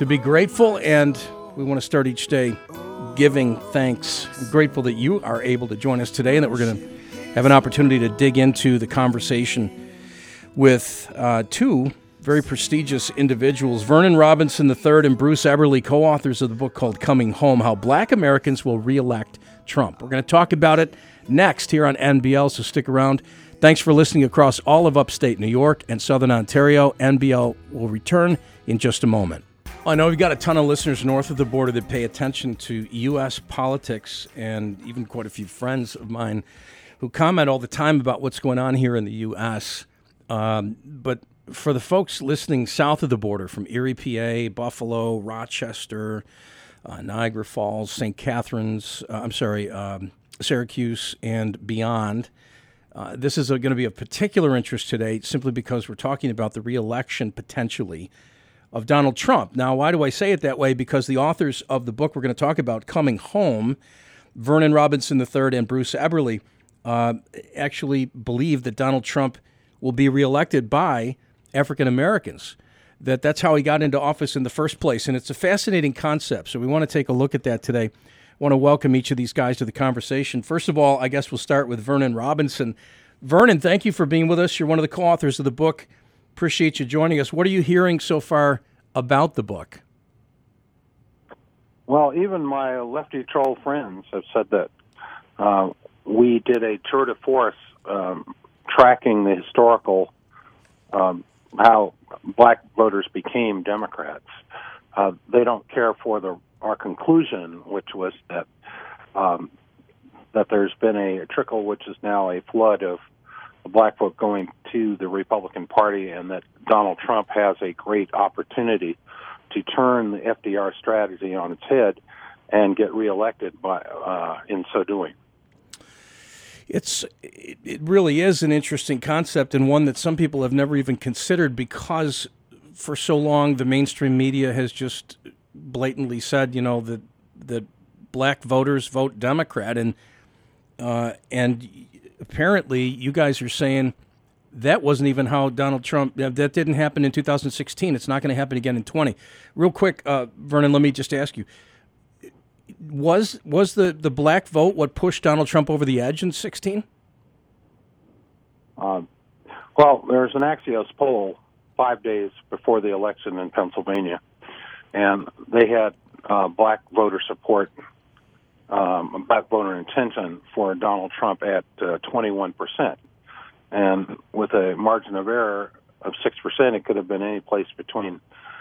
to be grateful, and we want to start each day giving thanks. I'm grateful that you are able to join us today and that we're going to have an opportunity to dig into the conversation with two very prestigious individuals, Vernon Robinson III and Bruce Eberly, co-authors of the book called Coming Home, How Black Americans Will Re-elect Trump. We're going to talk about it next here on NBL, so stick around. Thanks for listening across all of upstate New York and southern Ontario. NBL will return in just a moment. I know we've got a ton of listeners north of the border that pay attention to U.S. politics, and even quite a few friends of mine who comment all the time about what's going on here in the U.S. But for the folks listening south of the border, from Erie, PA, Buffalo, Rochester, Niagara Falls, St. Catharines, Syracuse, and beyond, this is going to be of particular interest today simply because we're talking about the re-election potentially of Donald Trump. Now, why do I say it that way? Because the authors of the book we're going to talk about, Coming Home, Vernon Robinson III and Bruce Eberly, actually believe that Donald Trump will be reelected by African Americans, that's how he got into office in the first place. And it's a fascinating concept, so we want to take a look at that today. I want to welcome each of these guys to the conversation. First of all, I guess we'll start with Vernon Robinson. Vernon, thank you for being with us. You're one of the co-authors of the book. Appreciate you joining us. What are you hearing so far about the book? Well, even my lefty troll friends have said that we did a tour de force tracking the historical how black voters became Democrats. They don't care for our conclusion, which was that there's been a trickle, which is now a flood of black vote going to the Republican Party, and that Donald Trump has a great opportunity to turn the FDR strategy on its head and get reelected in so doing. It really is an interesting concept, and one that some people have never even considered, because for so long the mainstream media has just blatantly said, that black voters vote Democrat, and apparently you guys are saying that wasn't even how Donald Trump, that didn't happen in 2016. It's not going to happen again in 20. Real quick, Vernon, let me just ask you, was the black vote what pushed Donald Trump over the edge in 16? Well, there's an Axios poll 5 days before the election in Pennsylvania, and they had black voter support, black voter intention for Donald Trump at 21%. And with a margin of error of 6%, it could have been any place between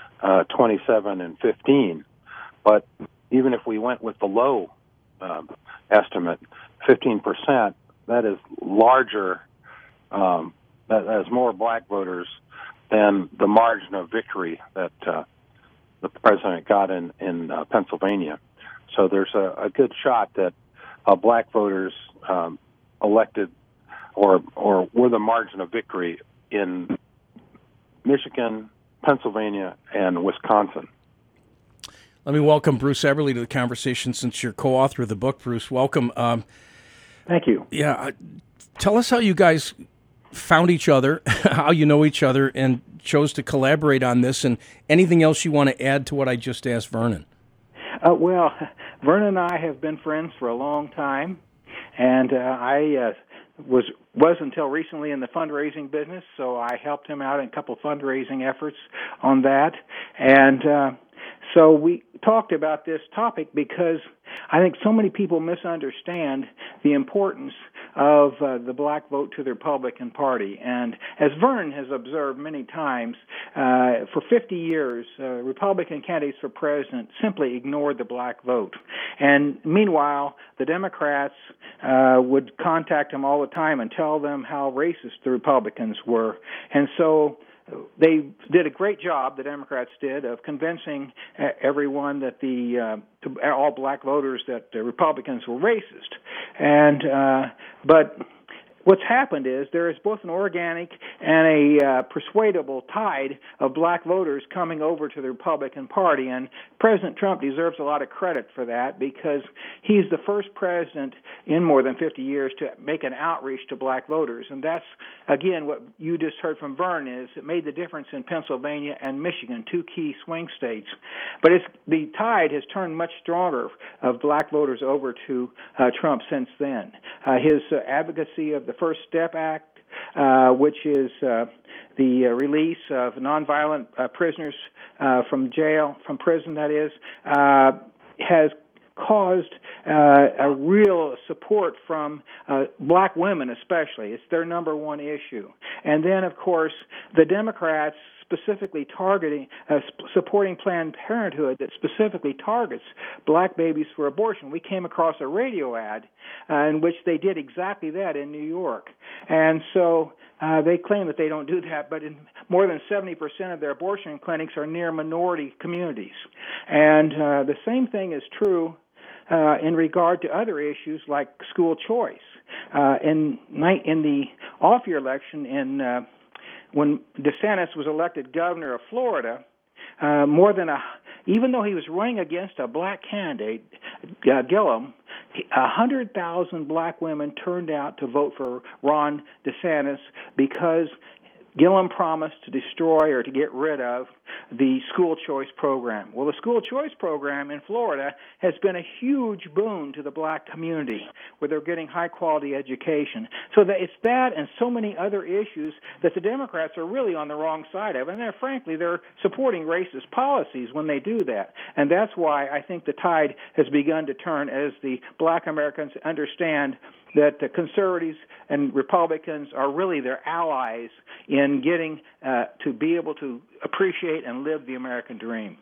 27 and 15. But even if we went with the low estimate, 15%, that is larger, that has more black voters than the margin of victory that the president got in Pennsylvania. So there's a good shot that black voters elected or were the margin of victory in Michigan, Pennsylvania, and Wisconsin. Let me welcome Bruce Eberly to the conversation, since you're co-author of the book. Bruce, welcome. Thank you. Yeah, tell us how you guys found each other, how you know each other, and chose to collaborate on this, and anything else you want to add to what I just asked Vernon. Well, Vernon and I have been friends for a long time, and I was until recently in the fundraising business, so I helped him out in a couple of fundraising efforts on that. And so we talked about this topic because I think so many people misunderstand the importance of the black vote to the Republican Party. And as Vernon has observed many times, for 50 years, Republican candidates for president simply ignored the black vote. And meanwhile, the Democrats would contact them all the time and tell them how racist the Republicans were. And so they did a great job, the Democrats did, of convincing everyone that all black voters that the Republicans were racist. And but what's happened is there is both an organic and a persuadable tide of black voters coming over to the Republican Party, and President Trump deserves a lot of credit for that because he's the first president in more than 50 years to make an outreach to black voters, and that's, again, what you just heard from Vern is it made the difference in Pennsylvania and Michigan, two key swing states. But the tide has turned much stronger of black voters over to Trump since then. His advocacy of the First Step Act, which is the release of nonviolent prisoners from prison, that is, has caused a real support from black women especially. It's their number one issue. And then, of course, the Democrats specifically supporting Planned Parenthood that specifically targets black babies for abortion. We came across a radio ad in which they did exactly that in New York. And so they claim that they don't do that, but in more than 70% of their abortion clinics are near minority communities. And the same thing is true in regard to other issues like school choice. In the off-year election when DeSantis was elected governor of Florida, even though he was running against a black candidate, Gillum, 100,000 black women turned out to vote for Ron DeSantis because Gillum promised to destroy or to get rid of the school choice program. Well, the school choice program in Florida has been a huge boon to the black community where they're getting high-quality education. So that it's that and so many other issues that the Democrats are really on the wrong side of. And frankly, they're supporting racist policies when they do that. And that's why I think the tide has begun to turn as the black Americans understand that the conservatives and Republicans are really their allies in getting to be able to appreciate and live the American dream.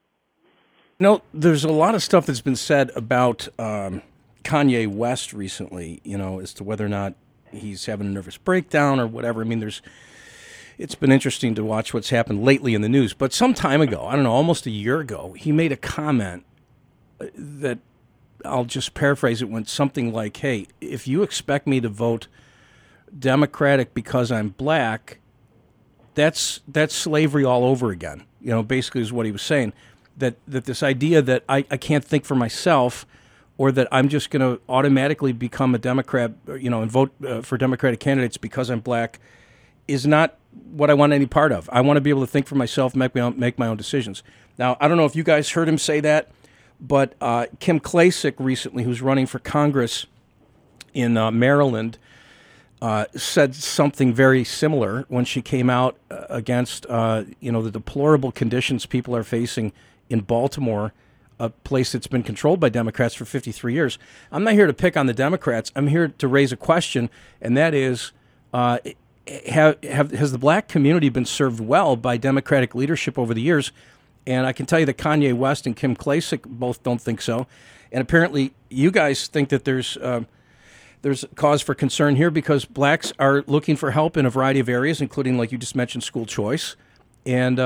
There's a lot of stuff that's been said about Kanye West recently, as to whether or not he's having a nervous breakdown or whatever. I mean, it's been interesting to watch what's happened lately in the news. But some time ago, I don't know, almost a year ago, he made a comment that I'll just paraphrase. It went something like, hey, if you expect me to vote Democratic because I'm black, that's slavery all over again. Basically is what he was saying. That this idea that I can't think for myself, or that I'm just going to automatically become a Democrat, and vote for Democratic candidates because I'm black, is not what I want any part of. I want to be able to think for myself, make my own decisions. Now, I don't know if you guys heard him say that, but Kim Klacik recently, who's running for Congress in Maryland, said something very similar when she came out against the deplorable conditions people are facing in Baltimore, a place that's been controlled by Democrats for 53 years. I'm not here to pick on the Democrats. I'm here to raise a question, and that is, has the black community been served well by Democratic leadership over the years? And I can tell you that Kanye West and Kim Klacik both don't think so. And apparently you guys think that there's cause for concern here because blacks are looking for help in a variety of areas, including, like you just mentioned, school choice, and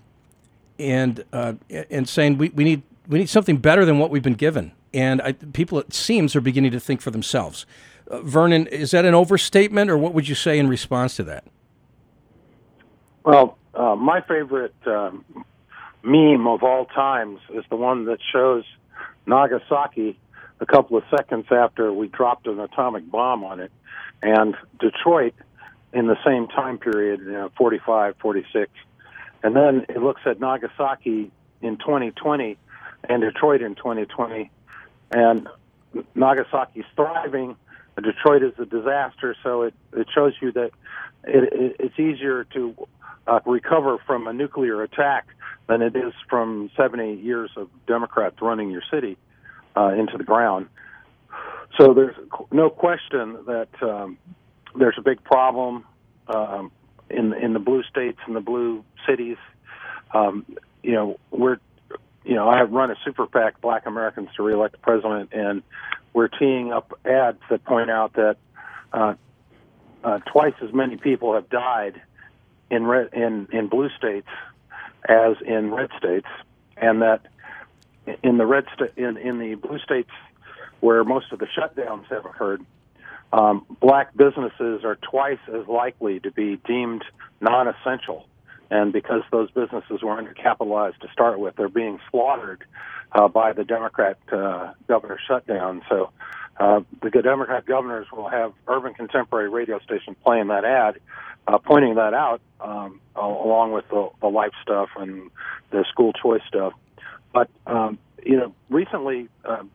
saying we need something better than what we've been given. And people, it seems, are beginning to think for themselves. Vernon, is that an overstatement, or what would you say in response to that? Well, my favorite meme of all times is the one that shows Nagasaki a couple of seconds after we dropped an atomic bomb on it, and Detroit in the same time period, 45, 46. And then it looks at Nagasaki in 2020 and Detroit in 2020, and Nagasaki's thriving, Detroit is a disaster, so it shows you that it's easier to recover from a nuclear attack than it is from 70 years of Democrats running your city into the ground. So there's no question that there's a big problem in the blue states and the blue cities. I have run a super PAC, Black Americans to Reelect the President, and we're teeing up ads that point out that twice as many people have died in blue states as in red states, and that in the blue states where most of the shutdowns have occurred, black businesses are twice as likely to be deemed non-essential. And because those businesses were undercapitalized to start with, they're being slaughtered by the Democrat governor shutdown. So the Democrat governors will have Urban Contemporary radio station playing that ad, pointing that out, along with the life stuff and the school choice stuff. But, recently,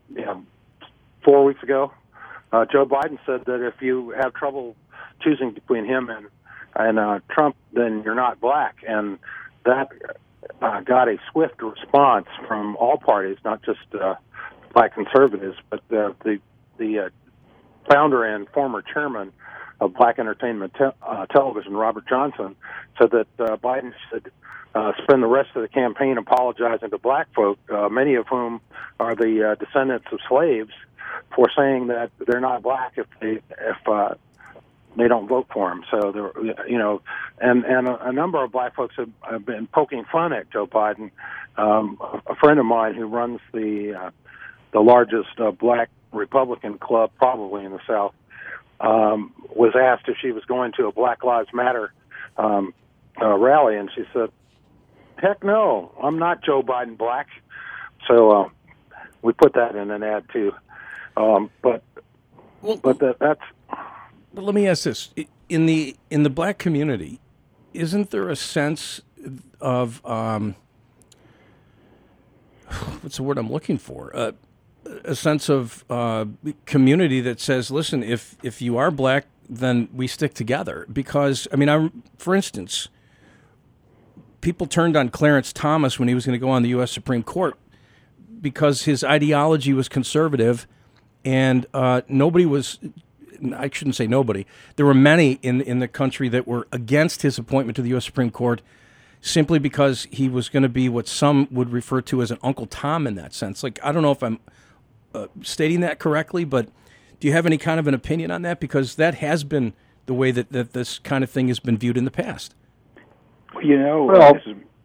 4 weeks ago, Joe Biden said that if you have trouble choosing between him and Trump, then you're not black. And that got a swift response from all parties, not just black conservatives, but the founder and former chairman of Black Entertainment Television, Robert Johnson, said that Biden should spend the rest of the campaign apologizing to black folk, many of whom are the descendants of slaves, for saying that they're not black if they don't vote for him. So and a number of black folks have been poking fun at Joe Biden. A friend of mine who runs the largest black Republican club probably in the South was asked if she was going to a Black Lives Matter rally, and she said, "Heck no, I'm not Joe Biden black." So we put that in an ad too. But that's. But let me ask this: in the black community, isn't there a sense of what's the word I'm looking for? A sense of community that says, listen, if you are black, then we stick together. Because, for instance, people turned on Clarence Thomas when he was going to go on the U.S. Supreme Court because his ideology was conservative, and nobody was, I shouldn't say nobody, there were many in the country that were against his appointment to the U.S. Supreme Court simply because he was going to be what some would refer to as an Uncle Tom in that sense. Like, I don't know if I'm stating that correctly, but do you have any kind of an opinion on that? Because that has been the way that this kind of thing has been viewed in the past. This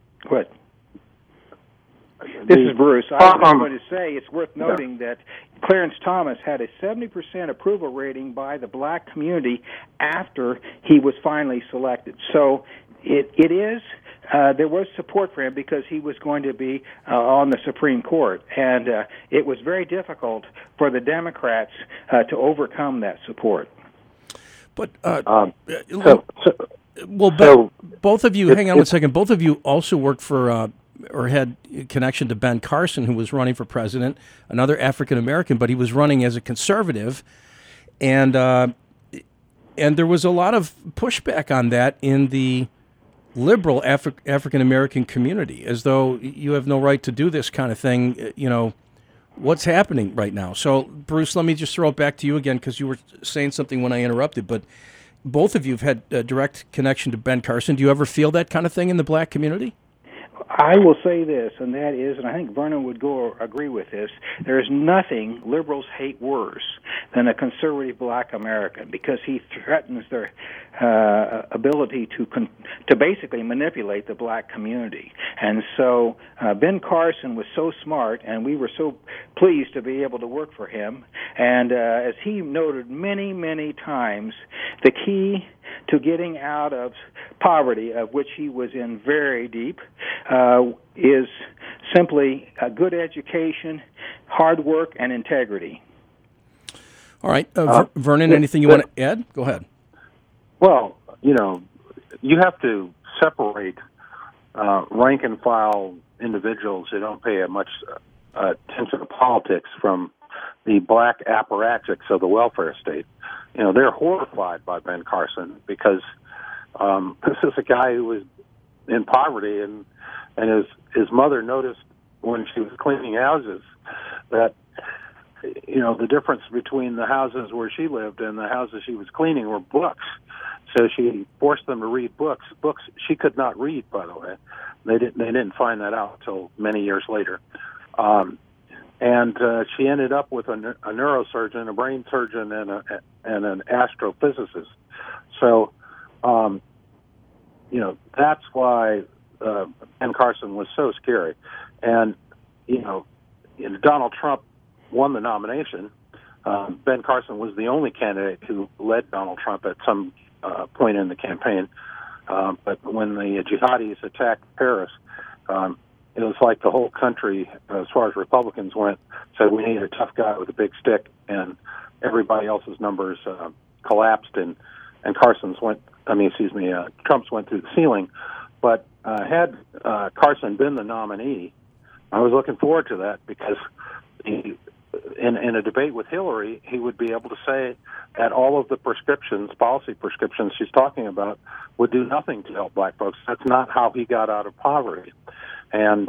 is Bruce. I was going to say it's worth noting that Clarence Thomas had a 70% approval rating by the black community after he was finally selected. So it is. There was support for him because he was going to be on the Supreme Court, and it was very difficult for the Democrats to overcome that support. But both of you, hang on one second. Both of you also worked for or had a connection to Ben Carson, who was running for president, another African American, but he was running as a conservative, and there was a lot of pushback on that in the liberal African American community, as though you have no right to do this kind of thing. What's happening right now? So, Bruce, let me just throw it back to you again, because you were saying something when I interrupted, but both of you have had a direct connection to Ben Carson. Do you ever feel that kind of thing in the black community? I will say this, and that is, and I think Vernon would agree with this, there is nothing liberals hate worse than a conservative black American, because he threatens their ability to basically manipulate the black community. And so Ben Carson was so smart, and we were so pleased to be able to work for him. And as he noted many, many times, the key to getting out of poverty, of which he was in very deep, is simply a good education, hard work, and integrity. All right. Vernon, anything you want to add? Go ahead. Well, you have to separate rank and file individuals who don't pay much attention to politics from the black apparatchiks of the welfare state. They're horrified by Ben Carson because this is a guy who was in poverty, and his mother noticed when she was cleaning houses that the difference between the houses where she lived and the houses she was cleaning were books. So she forced them to read books she could not read, by the way. They didn't find that out until many years later. And she ended up with a neurosurgeon, a brain surgeon, and an astrophysicist. So, that's why Ben Carson was so scary. And, Donald Trump won the nomination, Ben Carson was the only candidate who led Donald Trump at some point in the campaign. But when the jihadis attacked Paris, it was like the whole country, as far as Republicans went, said we need a tough guy with a big stick, and everybody else's numbers collapsed, and Trump's went through the ceiling. But had Carson been the nominee, I was looking forward to that, because in a debate with Hillary, he would be able to say that all of the policy prescriptions she's talking about, would do nothing to help black folks. That's not how he got out of poverty. And,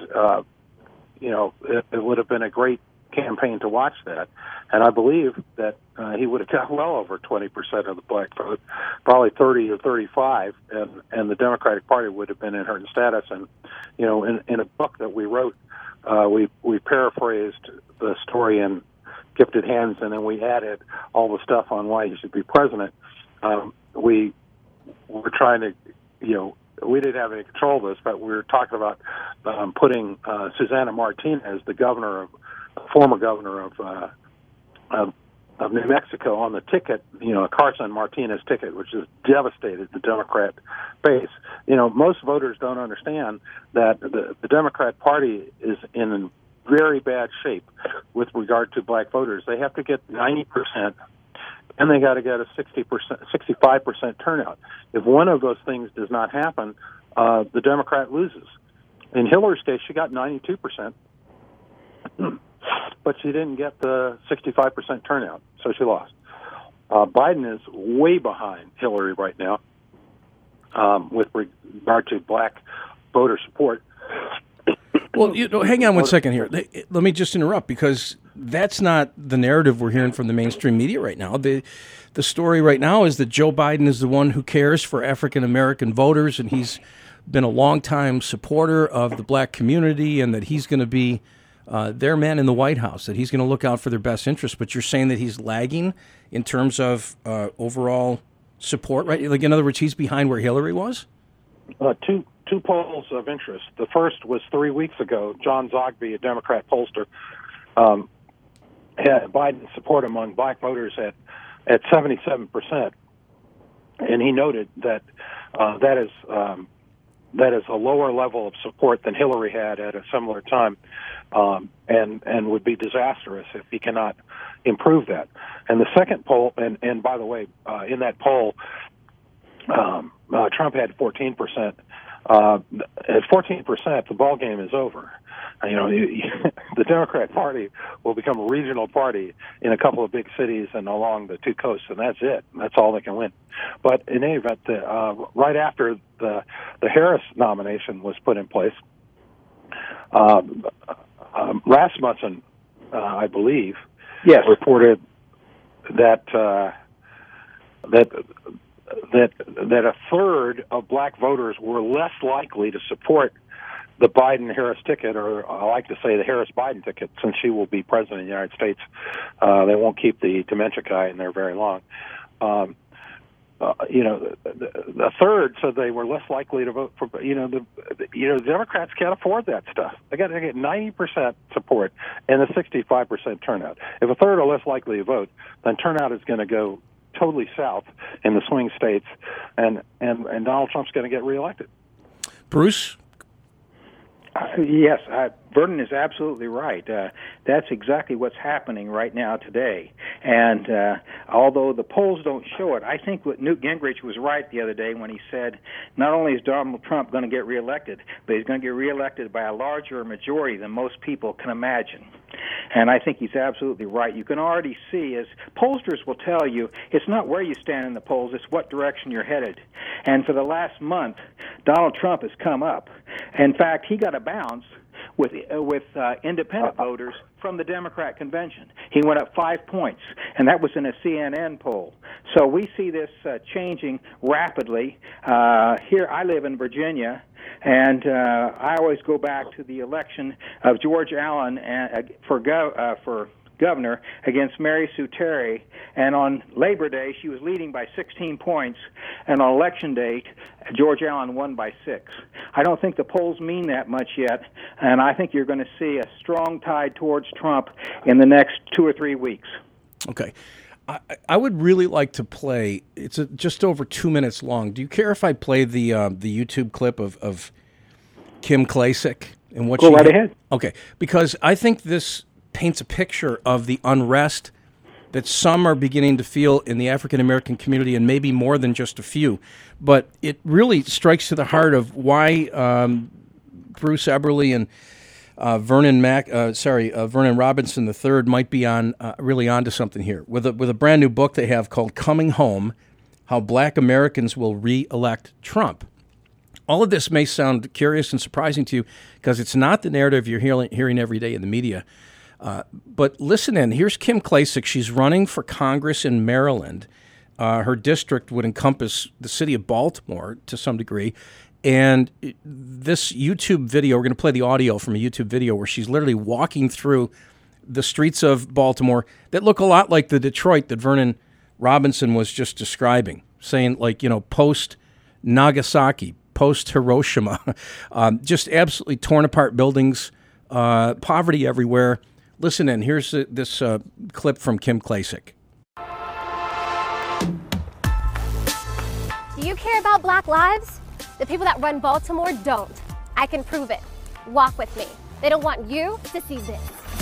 it would have been a great campaign to watch that. And I believe that he would have got well over 20% of the black vote, probably 30 or 35, and the Democratic Party would have been inherent status. And, in a book that we wrote, we paraphrased the story in Gifted Hands, and then we added all the stuff on why he should be president. We were trying to, we didn't have any control of this, but we were talking about putting Susana Martinez, the former governor of New Mexico, on the ticket, a Carson Martinez ticket, which has devastated the Democrat base. Most voters don't understand that the Democrat Party is in very bad shape with regard to black voters. They have to get 90%, and they got to get a 65% turnout. If one of those things does not happen, the Democrat loses. In Hillary's case, she got 92%, but she didn't get the 65% turnout, so she lost. Biden is way behind Hillary right now with regard to black voter support. Well, hang on one second here. Let me just interrupt, because that's not the narrative we're hearing from the mainstream media right now. The story right now is that Joe Biden is the one who cares for African-American voters, and he's been a longtime supporter of the black community, and that he's going to be their man in the White House, that he's going to look out for their best interests. But you're saying that he's lagging in terms of overall support, right? Like, in other words, he's behind where Hillary was? Two polls of interest. The first was 3 weeks ago. John Zogby, a Democrat pollster, had Biden's support among black voters at 77%, and he noted that that is a lower level of support than Hillary had at a similar time, and would be disastrous if he cannot improve that. And the second poll, and by the way, in that poll, Trump had 14%. At 14%, the ball game is over. The Democrat Party will become a regional party in a couple of big cities and along the two coasts, and that's it. That's all they can win. But in any event, right after the Harris nomination was put in place, Rasmussen, I believe, reported that a third of black voters were less likely to support the Biden-Harris ticket, or I like to say the Harris-Biden ticket, since she will be president of the United States. They won't keep the dementia guy in there very long. A third said they were less likely to vote for. The Democrats can't afford that stuff. They got to get 90% support and a 65% turnout. If a third are less likely to vote, then turnout is going to go totally south in the swing states, and Donald Trump's going to get reelected. Bruce? Yes, Vernon is absolutely right. That's exactly what's happening right now today. And although the polls don't show it, I think what Newt Gingrich was right the other day when he said not only is Donald Trump going to get reelected, but he's going to get reelected by a larger majority than most people can imagine. And I think he's absolutely right. You can already see, as pollsters will tell you, it's not where you stand in the polls, it's what direction you're headed. And for the last month, Donald Trump has come up. In fact, he got a bounce with independent voters from the Democrat convention. He went up 5 points, and that was in a CNN poll. So we see this changing rapidly. Here, I live in Virginia, and I always go back to the election of George Allen for governor against Mary Sue Terry, and on Labor Day she was leading by 16 points, and on election day George Allen won by 6. I don't think the polls mean that much yet, and I think you're going to see a strong tide towards Trump in the next 2 or 3 weeks. Okay. I would really like to play. It's just over 2 minutes long. Do you care if I play the YouTube clip of Kim Klacik and what Go she right did? ahead. Okay, because I think this paints a picture of the unrest that some are beginning to feel in the African American community, and maybe more than just a few. But it really strikes to the heart of why Bruce Eberly and Vernon Robinson III might be really onto something here with a brand new book they have called "Coming Home: How Black Americans Will Re-elect Trump." All of this may sound curious and surprising to you because it's not the narrative you're hearing every day in the media. But listen in. Here's Kim Klacik. She's running for Congress in Maryland. Her district would encompass the city of Baltimore to some degree. And this YouTube video, we're going to play the audio from a YouTube video where she's literally walking through the streets of Baltimore that look a lot like the Detroit that Vernon Robinson was just describing, saying post Nagasaki, post Hiroshima, just absolutely torn apart buildings, poverty everywhere. Listen in. Here's this clip from Kim Klacik. Do you care about Black lives? The people that run Baltimore don't. I can prove it. Walk with me. They don't want you to see this.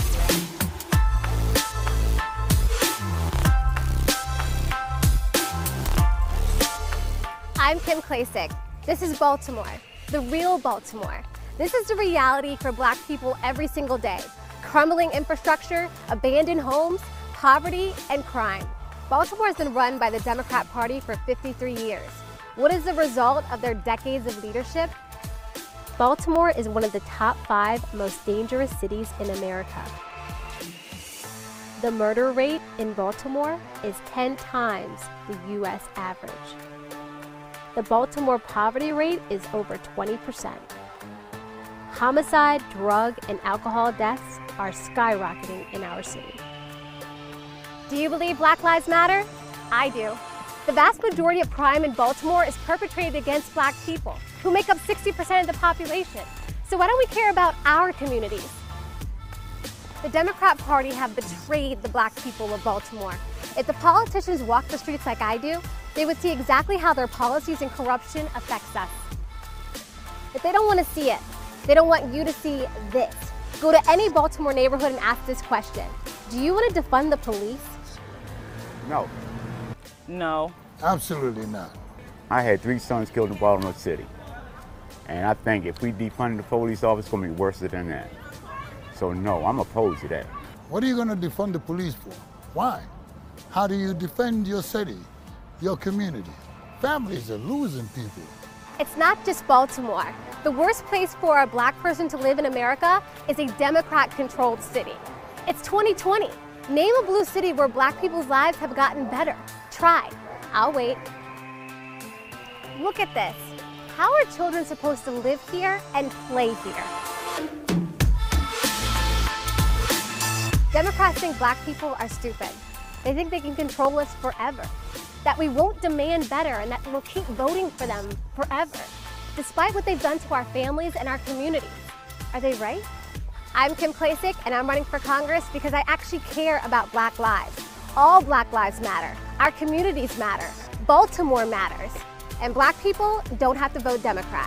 I'm Kim Klacik. This is Baltimore, the real Baltimore. This is the reality for Black people every single day. Crumbling infrastructure, abandoned homes, poverty, and crime. Baltimore has been run by the Democrat Party for 53 years. What is the result of their decades of leadership? Baltimore is one of the top 5 most dangerous cities in America. The murder rate in Baltimore is 10 times the U.S. average. The Baltimore poverty rate is over 20%. Homicide, drug, and alcohol deaths are skyrocketing in our city. Do you believe Black Lives Matter? I do. The vast majority of crime in Baltimore is perpetrated against Black people, who make up 60% of the population. So why don't we care about our communities? The Democrat Party have betrayed the Black people of Baltimore. If the politicians walk the streets like I do, they would see exactly how their policies and corruption affects us. If they don't want to see it, they don't want you to see this. Go to any Baltimore neighborhood and ask this question. Do you want to defund the police? No. No. Absolutely not. I had 3 sons killed in Baltimore City. And I think if we defund the police office, it's going to be worse than that. So no, I'm opposed to that. What are you going to defund the police for? Why? How do you defend your city, your community? Families are losing people. It's not just Baltimore. The worst place for a Black person to live in America is a Democrat-controlled city. It's 2020. Name a blue city where Black people's lives have gotten better. Try. I'll wait. Look at this. How are children supposed to live here and play here? Democrats think Black people are stupid. They think they can control us forever. That we won't demand better and that we'll keep voting for them forever, despite what they've done to our families and our communities. Are they right? I'm Kim Klacik, and I'm running for Congress because I actually care about Black lives. All Black lives matter. Our communities matter. Baltimore matters. And Black people don't have to vote Democrat.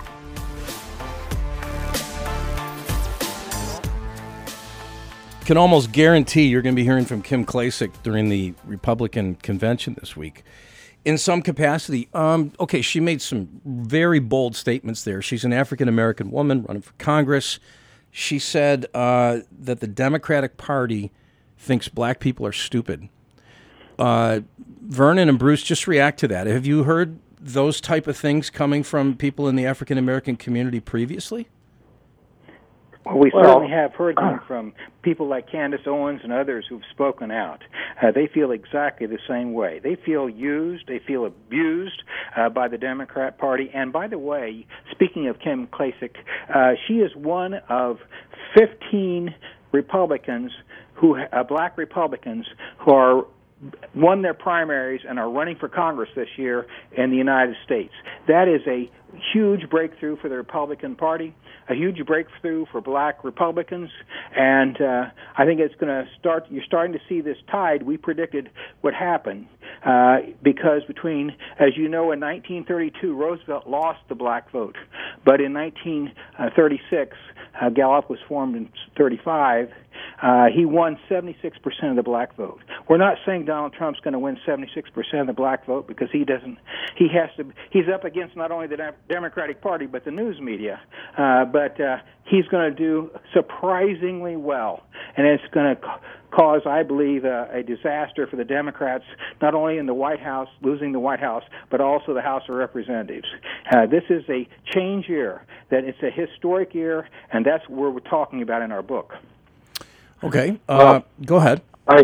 Can almost guarantee you're going to be hearing from Kim Klacik during the Republican convention this week. In some capacity, okay, she made some very bold statements there. She's an African-American woman running for Congress. She said that the Democratic Party thinks Black people are stupid. Vernon and Bruce, just react to that. Have you heard those type of things coming from people in the African-American community previously? Well, we certainly have heard them from people like Candace Owens and others who've spoken out. They feel exactly the same way. They feel used, they feel abused by the Democrat Party. And by the way, speaking of Kim Klacik, she is one of 15 Republicans Black Republicans who are won their primaries and are running for Congress this year in the United States. That is a huge breakthrough for the Republican Party, a huge breakthrough for black Republicans, and I think it's going to start. You're starting to see this tide we predicted would happen because as you know, in 1932, Roosevelt lost the black vote, but in 1936, Gallup was formed in 35. He won 76% of the black vote. We're not saying Donald Trump's going to win 76% of the black vote because he doesn't. He's up against not only the Democratic Party but the news media. But he's going to do surprisingly well, and it's going to cause, I believe, a disaster for the Democrats, not only in the White House, losing the White House, but also the House of Representatives. This is a change year. That it's a historic year, and that's what we're talking about in our book. Okay, go ahead. I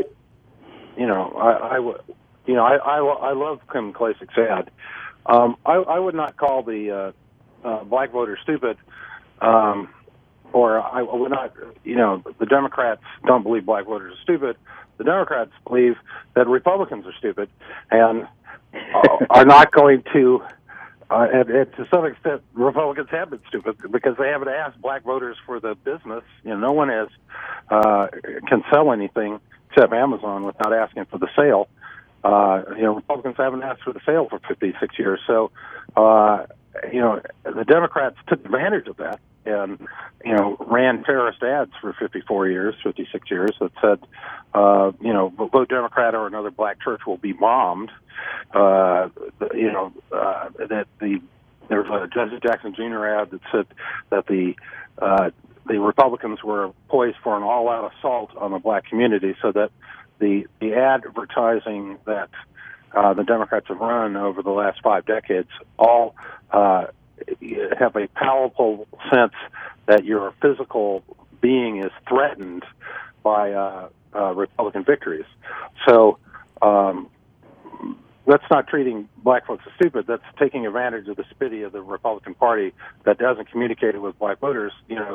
love Kim Klasik's ad. I would not call the black voters stupid, or I would not. The Democrats don't believe black voters are stupid. The Democrats believe that Republicans are stupid and are not going to. And to some extent, Republicans have been stupid because they haven't asked black voters for the business. No one can sell anything except Amazon without asking for the sale. Republicans haven't asked for the sale for 56 years. So, the Democrats took advantage of that and, ran terrorist ads for 56 years that said, vote Democrat or another black church will be bombed. There was a Jesse Jackson Jr. ad that said that the Republicans were poised for an all-out assault on the black community, so that the advertising that the Democrats have run over the last 5 decades all have a palpable sense that your physical being is threatened by Republican victories. So that's not treating black folks as stupid. That's taking advantage of the stupidity of the Republican Party that doesn't communicate with black voters.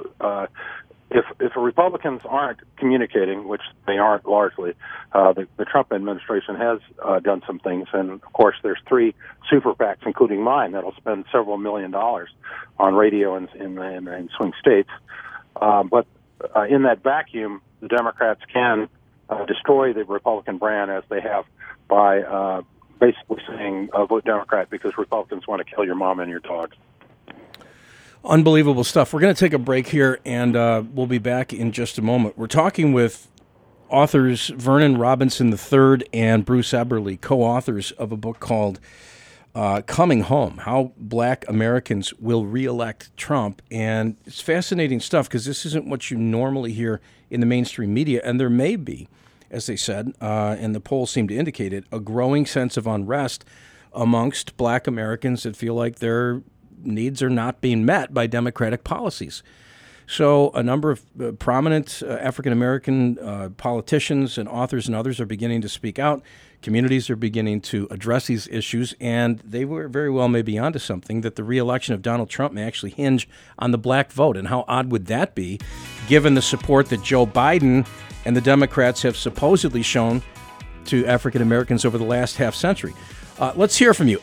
If the Republicans aren't communicating, which they aren't largely, the Trump administration has done some things, and of course there's 3 super PACs, including mine, that'll spend several $1 million on radio in swing states. But in that vacuum, the Democrats can destroy the Republican brand as they have by basically saying vote Democrat because Republicans want to kill your mom and your dog. Unbelievable stuff. We're going to take a break here, and we'll be back in just a moment. We're talking with authors Vernon Robinson III and Bruce Eberly, co-authors of a book called Coming Home, How Black Americans Will Reelect Trump. And it's fascinating stuff because this isn't what you normally hear in the mainstream media, and there may be, as they said, and the polls seem to indicate it, a growing sense of unrest amongst black Americans that feel like their needs are not being met by Democratic policies. So a number of prominent African-American politicians and authors and others are beginning to speak out. Communities are beginning to address these issues, and they were very well may be onto something, that the re-election of Donald Trump may actually hinge on the black vote. And how odd would that be, given the support that Joe Biden and the Democrats have supposedly shown to African-Americans over the last half century? Let's hear from you.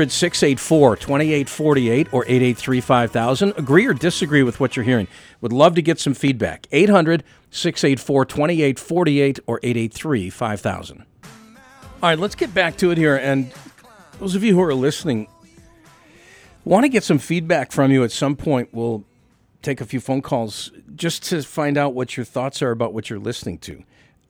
800-684-2848 or 883-5000. Agree or disagree with what you're hearing? Would love to get some feedback. 800-684-2848 or 883-5000. All right, let's get back to it here. And those of you who are listening, want to get some feedback from you at some point. We'll take a few phone calls just to find out what your thoughts are about what you're listening to.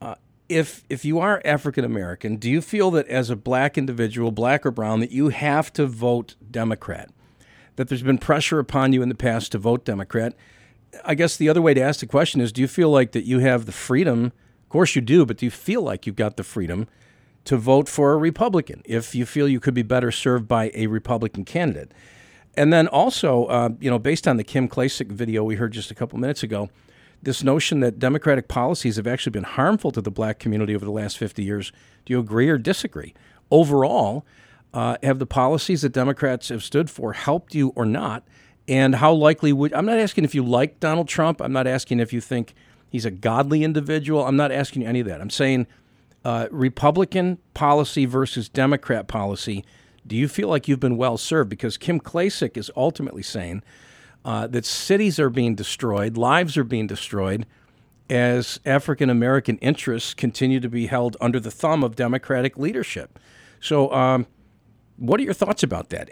If you are African American, do you feel that as a black individual, black or brown, that you have to vote Democrat? That there's been pressure upon you in the past to vote Democrat? I guess the other way to ask the question is, do you feel like that you have the freedom? Of course you do, but do you feel like you've got the freedom to vote for a Republican if you feel you could be better served by a Republican candidate? And then also, based on the Kim Klasik video we heard just a couple minutes ago, this notion that Democratic policies have actually been harmful to the black community over the last 50 years. Do you agree or disagree? Overall, have the policies that Democrats have stood for helped you or not? And how likely I'm not asking if you like Donald Trump. I'm not asking if you think he's a godly individual. I'm not asking you any of that. I'm saying, Republican policy versus Democrat policy, do you feel like you've been well served? Because Kim Klacik is ultimately saying that cities are being destroyed, lives are being destroyed, as African American interests continue to be held under the thumb of Democratic leadership. So what are your thoughts about that?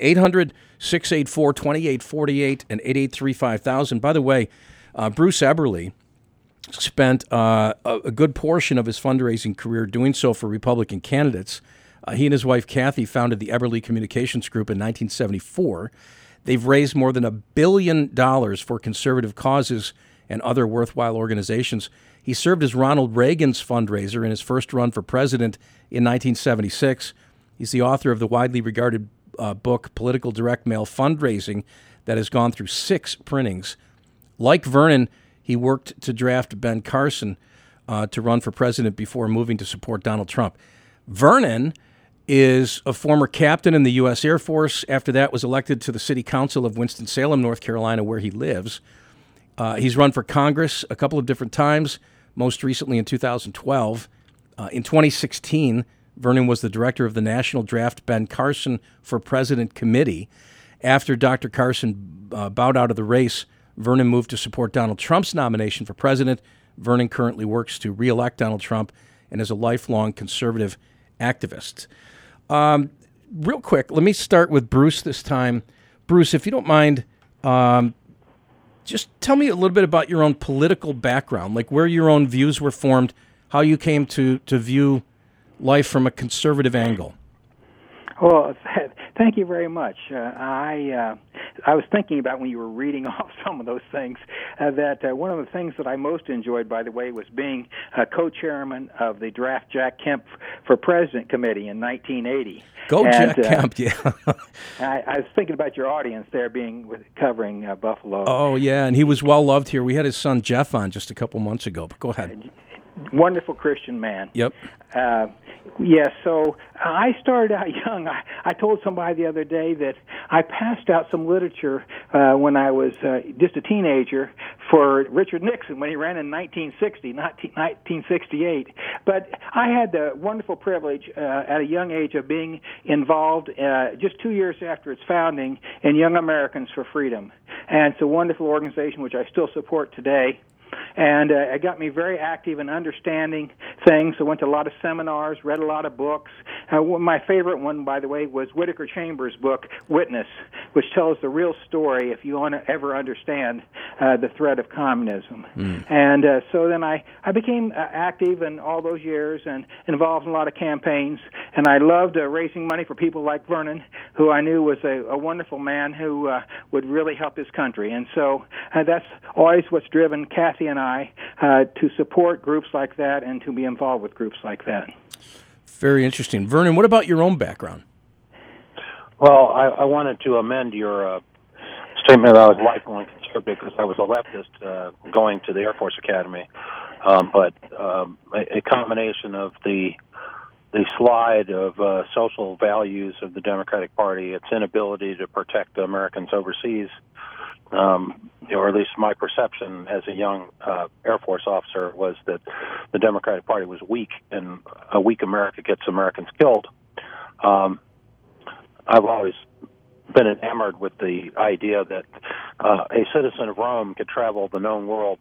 800-684-2848 and 883-5000. By the way, Bruce Eberly spent a good portion of his fundraising career doing so for Republican candidates. He and his wife, Kathy, founded the Eberly Communications Group in 1974. They've raised more than $1 billion for conservative causes and other worthwhile organizations. He served as Ronald Reagan's fundraiser in his first run for president in 1976. He's the author of the widely regarded book, Political Direct Mail Fundraising, that has gone through 6 printings. Like Vernon, he worked to draft Ben Carson to run for president before moving to support Donald Trump. Vernon is a former captain in the U.S. Air Force. After that, was elected to the city council of Winston-Salem, North Carolina, where he lives. He's run for Congress a couple of different times, most recently in 2012. In 2016, Vernon was the director of the National Draft Ben Carson for President Committee. After Dr. Carson bowed out of the race, Vernon moved to support Donald Trump's nomination for president. Vernon currently works to re-elect Donald Trump and is a lifelong conservative activist. Real quick, let me start with Bruce this time. Bruce, if you don't mind, just tell me a little bit about your own political background, like where your own views were formed, how you came to view life from a conservative angle. Well, thank you very much. I was thinking about when you were reading off some of those things that one of the things that I most enjoyed, by the way, was being co-chairman of the Draft Jack Kemp for President Committee in 1980. Jack Kemp, yeah. I was thinking about your audience there covering Buffalo. Oh, yeah, and he was well-loved here. We had his son Jeff on just a couple months ago, but go ahead. Wonderful Christian man. Yep. So I started out young. I told somebody the other day that I passed out some literature when I was just a teenager for Richard Nixon when he ran in 1968. But I had the wonderful privilege at a young age of being involved just 2 years after its founding in Young Americans for Freedom. And it's a wonderful organization which I still support today. And it got me very active in understanding things. I went to a lot of seminars, read a lot of books. My favorite one, by the way, was Whittaker Chambers' book, Witness, which tells the real story if you want to ever understand the threat of communism. And so then I became active in all those years and involved in a lot of campaigns. And I loved raising money for people like Vernon, who I knew was a wonderful man who would really help his country. And so that's always what's driven Kathy and I to support groups like that and to be involved with groups like that. Very interesting. Vernon, what about your own background? Well, I wanted to amend your statement that I was lifelong conservative because I was a leftist going to the Air Force Academy. But a combination of the slide of social values of the Democratic Party, its inability to protect Americans overseas, or at least my perception as a young Air Force officer was that the Democratic Party was weak, and a weak America gets Americans killed. I've always been enamored with the idea that a citizen of Rome could travel the known world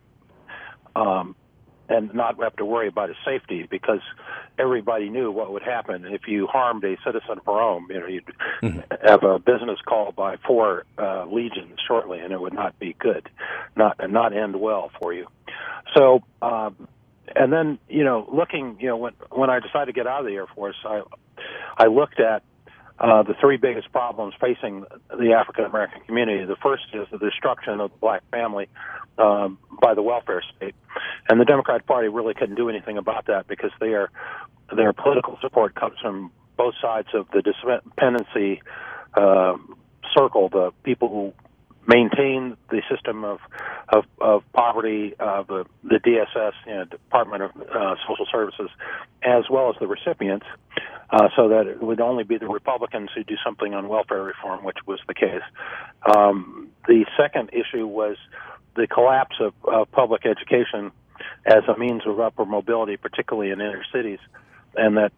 and not have to worry about his safety, because everybody knew what would happen if you harmed a citizen of Rome. You'd have a business call by 4 legions shortly, and it would not be good, not end well for you. So, and then looking, when I decided to get out of the Air Force, I looked at the 3 biggest problems facing the African American community. The first is the destruction of the black family by the welfare state, and the Democratic Party really couldn't do anything about that because their political support comes from both sides of the dependency circle. The people who maintain the system of poverty, the DSS, Department of Social Services, as well as the recipients, so that it would only be the Republicans who do something on welfare reform, which was the case. The second issue was the collapse of public education as a means of upward mobility, particularly in inner cities. and that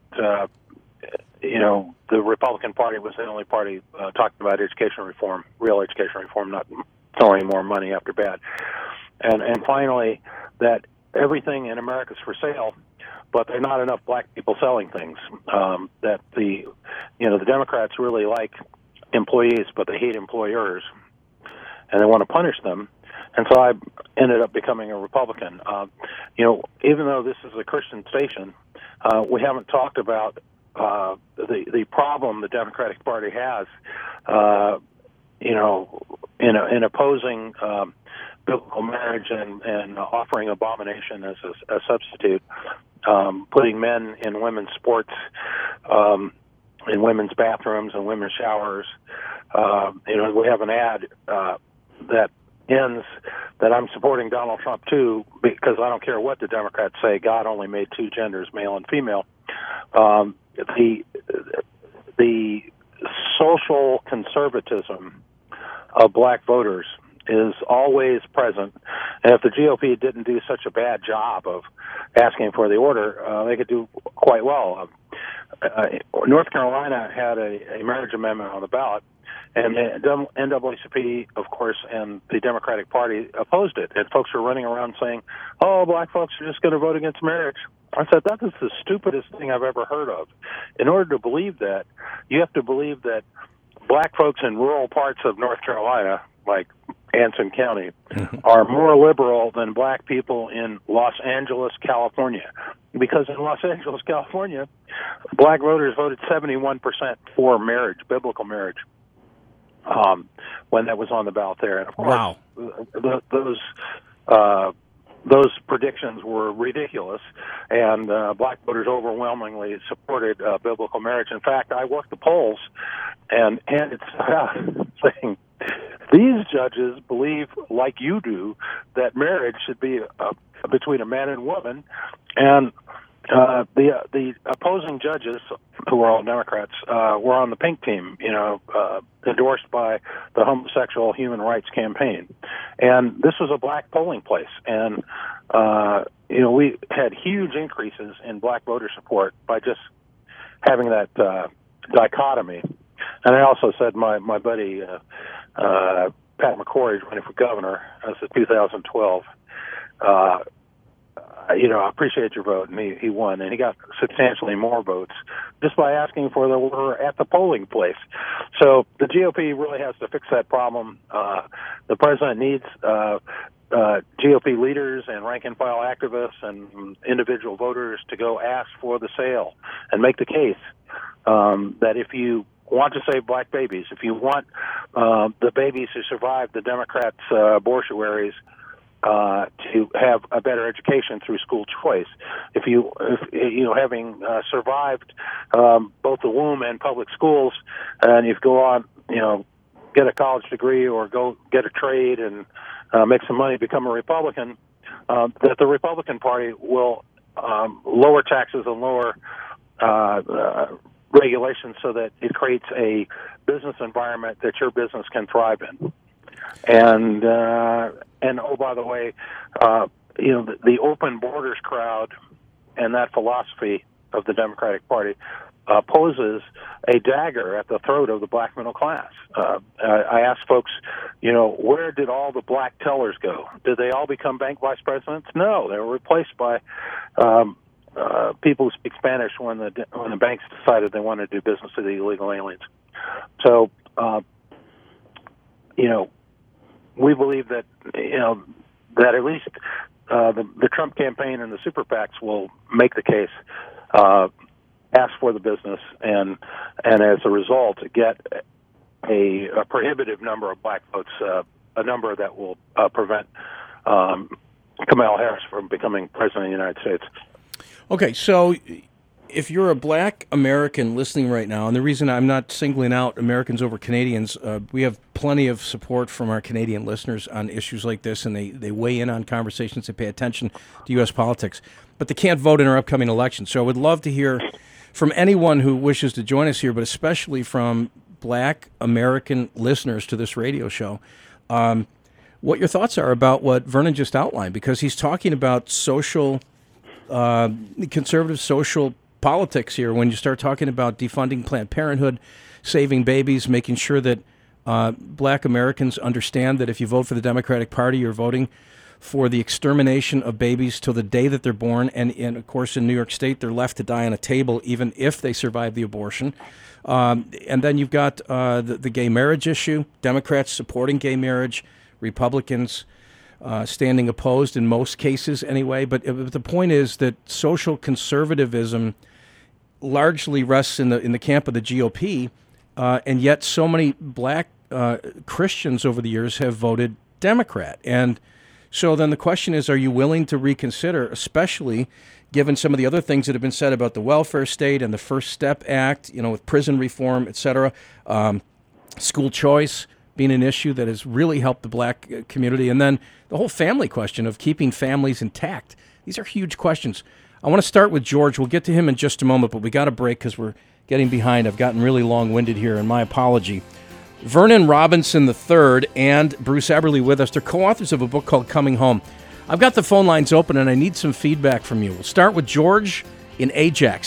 the Republican Party was the only party talking about education reform, real education reform, not throwing more money after bad. And finally, that everything in America is for sale, but there are not enough black people selling things. That the Democrats really like employees, but they hate employers, and they want to punish them. And so I ended up becoming a Republican. Even though this is a Christian station, we haven't talked about the problem the Democratic Party has, in opposing biblical marriage and offering abomination as a substitute, putting men in women's sports, in women's bathrooms and women's showers. We have an ad that ends that I'm supporting Donald Trump too, because I don't care what the Democrats say. God only made two genders, male and female. The social conservatism of black voters is always present, and if the GOP didn't do such a bad job of asking for the order, they could do quite well. North Carolina had a marriage amendment on the ballot, and the NAACP, of course, and the Democratic Party opposed it. And folks were running around saying, "Oh, black folks are just going to vote against marriage." I said, that is the stupidest thing I've ever heard of. In order to believe that, you have to believe that black folks in rural parts of North Carolina, like Anson County, are more liberal than black people in Los Angeles, California. Because in Los Angeles, California, black voters voted 71% for marriage, biblical marriage, when that was on the ballot there. And of course, wow. Those predictions were ridiculous, and black voters overwhelmingly supported biblical marriage. In fact, I worked the polls, and it's saying these judges believe, like you do, that marriage should be between a man and woman, and the opposing judges, who are all Democrats, were on the pink team, endorsed by the Homosexual Human Rights Campaign. And this was a black polling place. And, we had huge increases in black voter support by just having that dichotomy. And I also said my buddy Pat McCrory is running for governor. That's in 2012. I appreciate your vote, and he won, and he got substantially more votes just by asking for the order at the polling place. So the GOP really has to fix that problem. The president needs GOP leaders and rank-and-file activists and individual voters to go ask for the sale and make the case that if you want to save black babies, if you want the babies who survived the Democrats' abortuaries to have a better education through school choice, if having survived both the womb and public schools, and you go on, get a college degree or go get a trade and make some money, become a Republican, that the Republican Party will lower taxes and lower regulations so that it creates a business environment that your business can thrive in. And oh, by the way, the open borders crowd and that philosophy of the Democratic Party poses a dagger at the throat of the black middle class. I asked folks, where did all the black tellers go? Did they all become bank vice presidents? No, they were replaced by people who speak Spanish when the banks decided they wanted to do business with the illegal aliens. So, we believe that that at least the Trump campaign and the super PACs will make the case, ask for the business, and as a result get a prohibitive number of black votes, a number that will prevent Kamala Harris from becoming president of the United States. Okay, so if you're a black American listening right now, and the reason I'm not singling out Americans over Canadians, we have plenty of support from our Canadian listeners on issues like this, and they weigh in on conversations, they pay attention to U.S. politics, but they can't vote in our upcoming election. So I would love to hear from anyone who wishes to join us here, but especially from black American listeners to this radio show, what your thoughts are about what Vernon just outlined, because he's talking about conservative social politics here when you start talking about defunding Planned Parenthood, saving babies, making sure that black Americans understand that if you vote for the Democratic Party, you're voting for the extermination of babies till the day that they're born. And of course, in New York State, they're left to die on a table, even if they survive the abortion. And then you've got the gay marriage issue, Democrats supporting gay marriage, Republicans standing opposed in most cases anyway. But the point is that social conservatism largely rests in the camp of the GOP, and yet so many black Christians over the years have voted Democrat. And so then the question is, are you willing to reconsider, especially given some of the other things that have been said about the welfare state and the First Step Act, with prison reform, et cetera, school choice being an issue that has really helped the black community, and then the whole family question of keeping families intact. These are huge questions. I want to start with George. We'll get to him in just a moment, but we got to break because we're getting behind. I've gotten really long-winded here, and my apology. Vernon Robinson III and Bruce Eberly with us. They're co-authors of a book called Coming Home. I've got the phone lines open, and I need some feedback from you. We'll start with George in Ajax,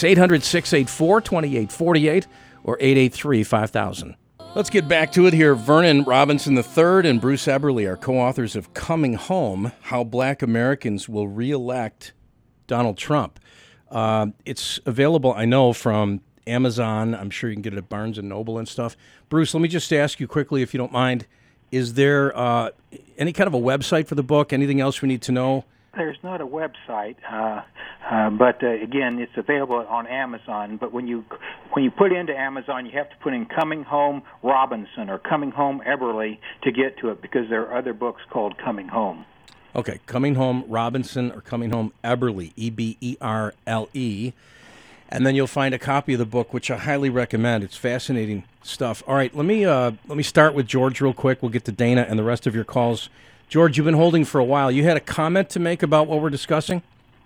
800-684-2848 or 883-5000. Let's get back to it here. Vernon Robinson III and Bruce Eberly are co-authors of Coming Home, How Black Americans Will Re-elect Donald Trump. It's available, I know, from Amazon. I'm sure you can get it at Barnes & Noble and stuff. Bruce, let me just ask you quickly, if you don't mind, is there any kind of a website for the book? Anything else we need to know? There's not a website, but again, it's available on Amazon. But when you put into Amazon, you have to put in Coming Home Robinson or Coming Home Eberly to get to it, because there are other books called Coming Home. Okay, Coming Home Robinson or Coming Home Eberly, Eberle. And then you'll find a copy of the book, which I highly recommend. It's fascinating stuff. All right, let me start with George real quick. We'll get to Dana and the rest of your calls. George, you've been holding for a while. You had a comment to make about what we're discussing?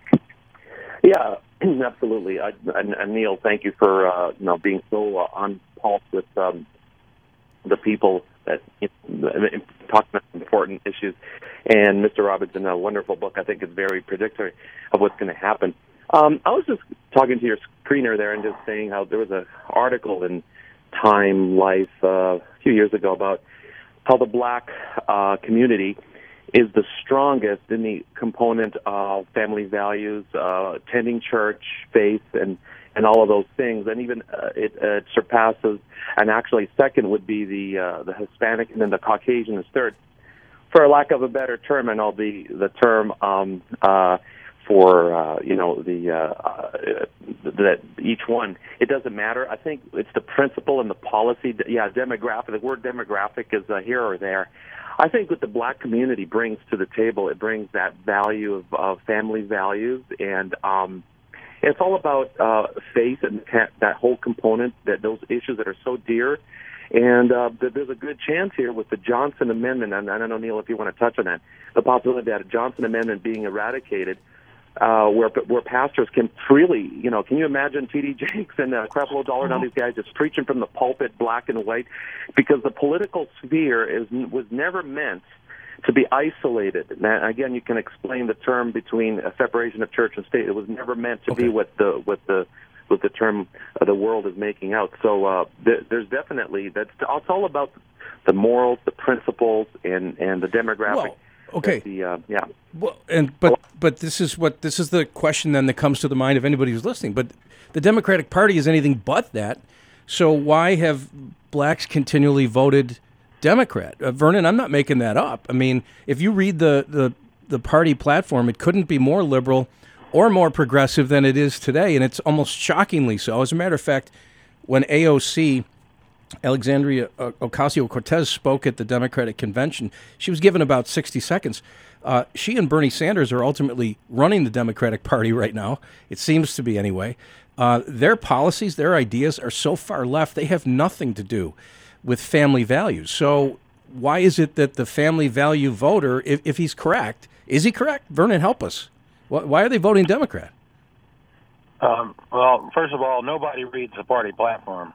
Yeah, absolutely. And Neil, thank you for being so on pulse with the people that talk about important issues. And Mr. Robinson, a wonderful book. I think it's very predictive of what's going to happen. I was just talking to your screener there and just saying how there was an article in Time Life a few years ago about how the black community is the strongest in the component of family values, attending church, faith, and all of those things. And even it surpasses, and actually second would be the Hispanic, and then the Caucasian is third. For lack of a better term, and I'll be the term for that each one. It doesn't matter. I think it's the principle and the policy. Yeah, demographic. The word demographic is here or there. I think what the black community brings to the table, it brings that value of family values, and it's all about faith and that whole component, that those issues that are so dear. And there's a good chance here with the Johnson Amendment, and I don't know, Neil, if you want to touch on that, the possibility that a Johnson Amendment being eradicated, where pastors can freely, can you imagine T.D. Jakes and Creflo Dollar and all these guys just preaching from the pulpit, black and white? Because the political sphere was never meant to be isolated. Now, again, you can explain the term between a separation of church and state. It was never meant to be what the term the world is making out. So there's definitely it's all about the morals, the principles, and the demographic. Well, okay. Yeah. Well, but this is the question then that comes to the mind of anybody who's listening. But the Democratic Party is anything but that. So why have blacks continually voted Democrat? Vernon, I'm not making that up. I mean, if you read the party platform, it couldn't be more liberal or more progressive than it is today, and it's almost shockingly so. As a matter of fact, when AOC, Alexandria Ocasio-Cortez, spoke at the Democratic Convention, she was given about 60 seconds. She and Bernie Sanders are ultimately running the Democratic Party right now. It seems to be anyway. Their policies, their ideas are so far left, they have nothing to do with family values. So why is it that the family value voter, if he's correct, is he correct? Vernon, help us. Why are they voting Democrat? Well, first of all, nobody reads the party platform.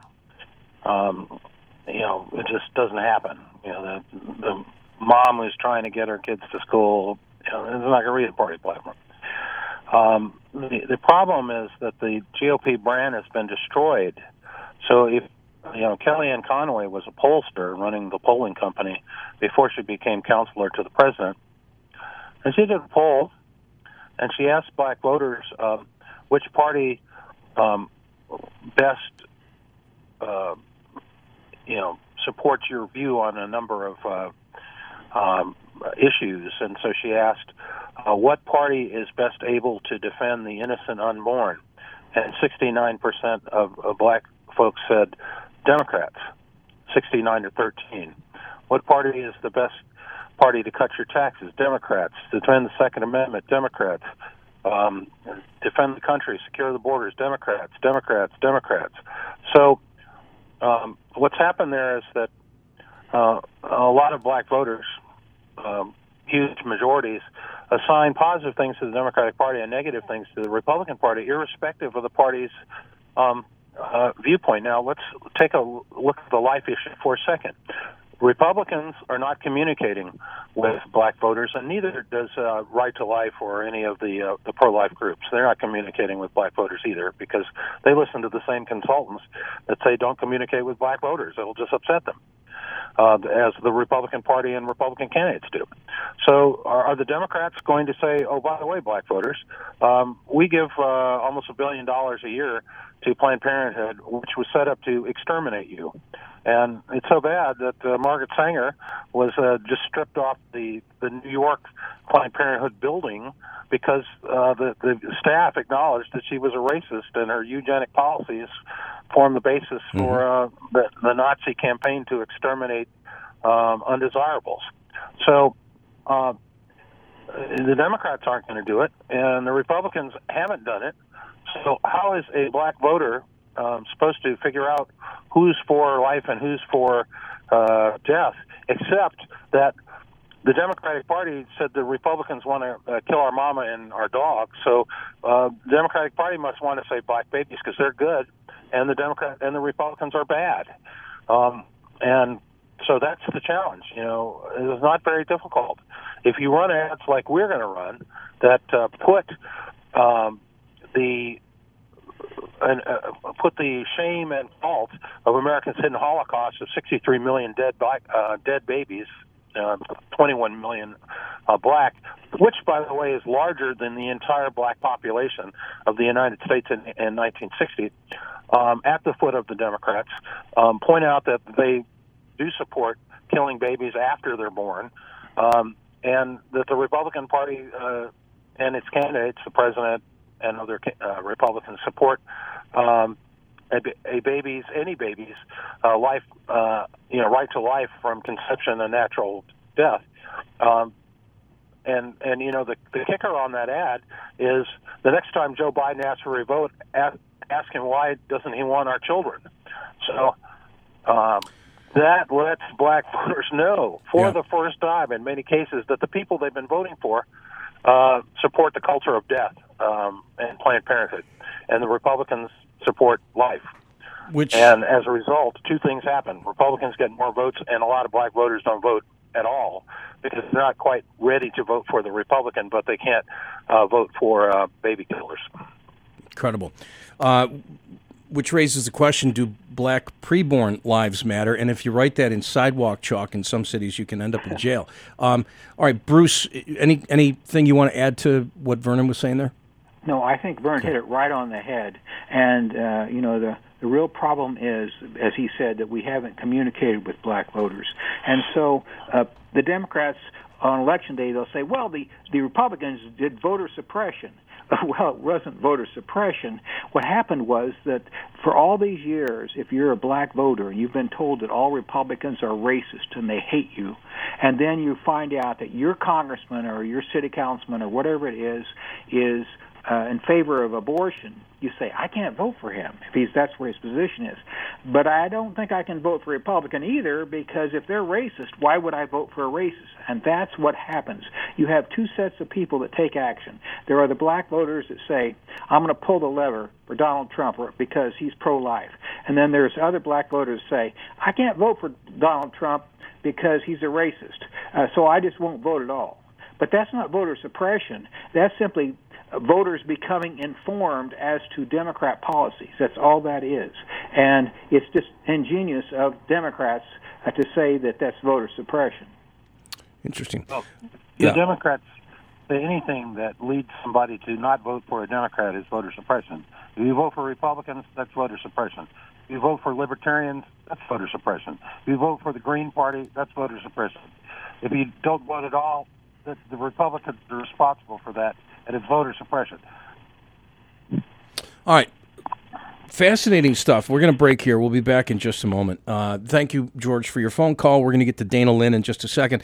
It just doesn't happen. The mom who's trying to get her kids to school, is not going to read the party platform. The problem is that the GOP brand has been destroyed. So if Kellyanne Conway was a pollster running the polling company before she became counselor to the president, and she did a poll, and she asked black voters which party best supports your view on a number of issues. And so she asked, what party is best able to defend the innocent unborn? And 69% of black folks said Democrats, 69 to 13. What party is the best party to cut your taxes? Democrats. Defend the Second Amendment? Democrats. Defend the country, secure the borders? Democrats, Democrats, Democrats. So what's happened there is that a lot of black voters, huge majorities, assign positive things to the Democratic Party and negative things to the Republican Party, irrespective of the party's viewpoint. Now, let's take a look at the life issue for a second. Republicans are not communicating with black voters, and neither does Right to Life or any of the pro-life groups. They're not communicating with black voters either, because they listen to the same consultants that say don't communicate with black voters. It'll just upset them, as the Republican Party and Republican candidates do. So are the Democrats going to say, oh, by the way, black voters, we give almost $1 billion a year to Planned Parenthood, which was set up to exterminate you? And it's so bad that Margaret Sanger was just stripped off the New York Planned Parenthood building because the staff acknowledged that she was a racist and her eugenic policies formed the basis for the Nazi campaign to exterminate undesirables. So the Democrats aren't going to do it, and the Republicans haven't done it. So how is a black voter supposed to figure out who's for life and who's for death, except that the Democratic Party said the Republicans want to kill our mama and our dog, so the Democratic Party must want to save black babies because they're good, and the Republicans are bad. And so that's the challenge. It's not very difficult. If you run ads like we're going to run that put the shame and fault of America's hidden Holocaust of 63 million dead babies, 21 million black, which, by the way, is larger than the entire black population of the United States in 1960, at the foot of the Democrats, point out that they do support killing babies after they're born, and that the Republican Party and its candidates, the president and other Republicans, support any baby's life, right to life from conception and natural death. And the kicker on that ad is the next time Joe Biden asks for a vote, ask him why doesn't he want our children. So that lets black voters know for the first time in many cases that the people they've been voting for support the culture of death and Planned Parenthood, and the Republicans support life. And as a result, two things happen. Republicans get more votes, and a lot of black voters don't vote at all because they're not quite ready to vote for the Republican, but they can't vote for baby killers. Incredible. Which raises the question, do black preborn lives matter? And if you write that in sidewalk chalk in some cities, you can end up in jail. All right, Bruce, anything you want to add to what Vernon was saying there? No, I think Vern hit it right on the head. And, the real problem is, as he said, that we haven't communicated with black voters. And so the Democrats on Election Day, they'll say, well, the Republicans did voter suppression. Well, it wasn't voter suppression. What happened was that for all these years, if you're a black voter and you've been told that all Republicans are racist and they hate you, and then you find out that your congressman or your city councilman or whatever it is in favor of abortion, you say, I can't vote for him if that's where his position is. But I don't think I can vote for a Republican either, because if they're racist, why would I vote for a racist? And that's what happens. You have two sets of people that take action. There are the black voters that say, I'm going to pull the lever for Donald Trump because he's pro-life. And then there's other black voters that say, I can't vote for Donald Trump because he's a racist, so I just won't vote at all. But that's not voter suppression. That's simply voters becoming informed as to Democrat policies. That's all that is. And it's just ingenious of Democrats to say that that's voter suppression. Interesting. Well, the Democrats say anything that leads somebody to not vote for a Democrat is voter suppression. If you vote for Republicans, that's voter suppression. If you vote for Libertarians, that's voter suppression. If you vote for the Green Party, that's voter suppression. If you don't vote at all, the Republicans are responsible for that, and it's voter suppression. All right. Fascinating stuff. We're going to break here. We'll be back in just a moment. Thank you, George, for your phone call. We're going to get to Dana Lynn in just a second.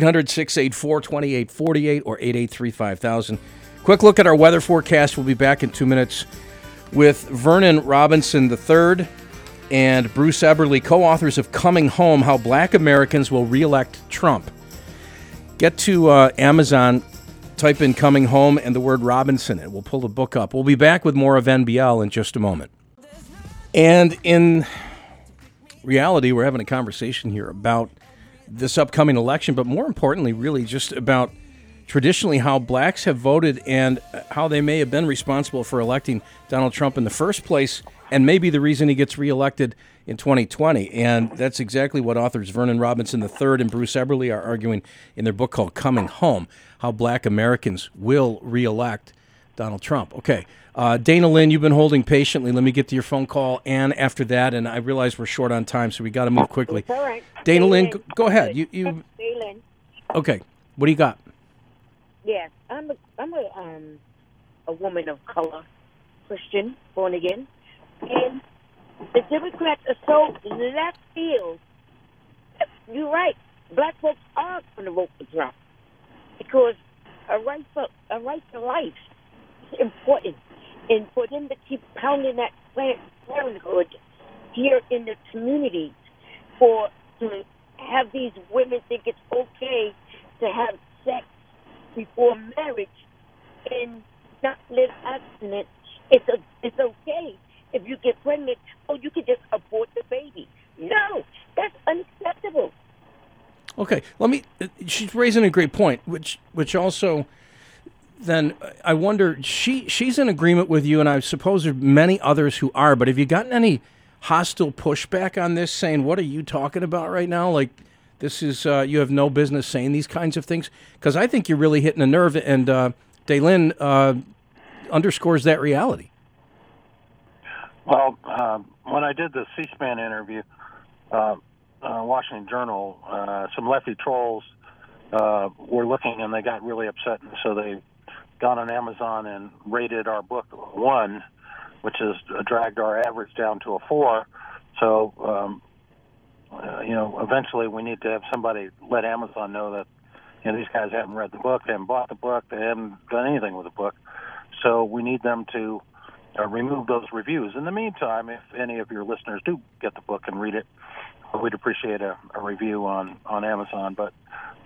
800-684-2848 or 883-5000. Quick look at our weather forecast. We'll be back in 2 minutes with Vernon Robinson III and Bruce Eberly, co-authors of Coming Home, How Black Americans Will Reelect Trump. Get to Amazon, type in Coming Home and the word Robinson. It will pull the book up. We'll be back with more of NBL in just a moment. And in reality, we're having a conversation here about this upcoming election, but more importantly, really just about traditionally how blacks have voted and how they may have been responsible for electing Donald Trump in the first place, and maybe the reason he gets reelected in 2020. And that's exactly what authors Vernon Robinson III and Bruce Eberly are arguing in their book called Coming Home, How Black Americans Will Reelect Donald Trump. Okay. Dana Lynn, you've been holding patiently. Let me get to your phone call, and after that, and I realize we're short on time, so we got to move quickly. It's all right. Dana Lynn, go ahead. You. Lynn. Okay. What do you got? Yes, I'm a woman of color, Christian, born again, and the Democrats are so left field. You're right. Black folks are going to vote for Trump because a right to life is important. And for them to keep pounding that Planned Parenthood here in the community, to have these women think it's okay to have sex before marriage and not live abstinent, it's okay if you get pregnant. Oh, you can just abort the baby. No, that's unacceptable. Okay, she's raising a great point, which also. Then I wonder, she's in agreement with you, and I suppose there are many others who are, but have you gotten any hostile pushback on this, saying, what are you talking about right now? Like, this is, you have no business saying these kinds of things? Because I think you're really hitting a nerve, and Daylin underscores that reality. Well, when I did the C-SPAN interview, Washington Journal, some lefty trolls were looking, and they got really upset, and so they gone on Amazon and rated our book 1, which has dragged our average down to a 4. So, eventually we need to have somebody let Amazon know that, these guys haven't read the book, they haven't bought the book, they haven't done anything with the book. So we need them to remove those reviews. In the meantime, if any of your listeners do get the book and read it, we'd appreciate a review on Amazon. But,